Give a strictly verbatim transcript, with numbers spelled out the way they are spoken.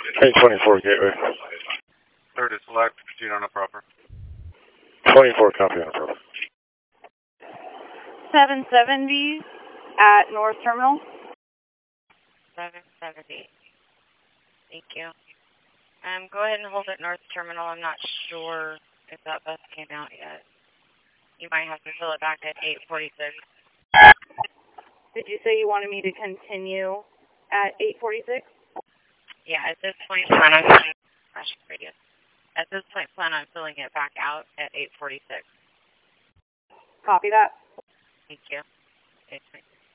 eight twenty-four Gateway. Third is select, proceed on a proper. twenty-four, copy on a proper. seven seventy at North Terminal. seven seventy. Thank you. Um, go ahead and hold at North Terminal. I'm not sure if that bus came out yet. You might have to fill it back at eight forty-six. Did you say you wanted me to continue at eight forty-six? Yeah, at this point, plan on flash radius. At this point, plan on filling it back out at eight forty-six. Copy that. Thank you. eight forty-six.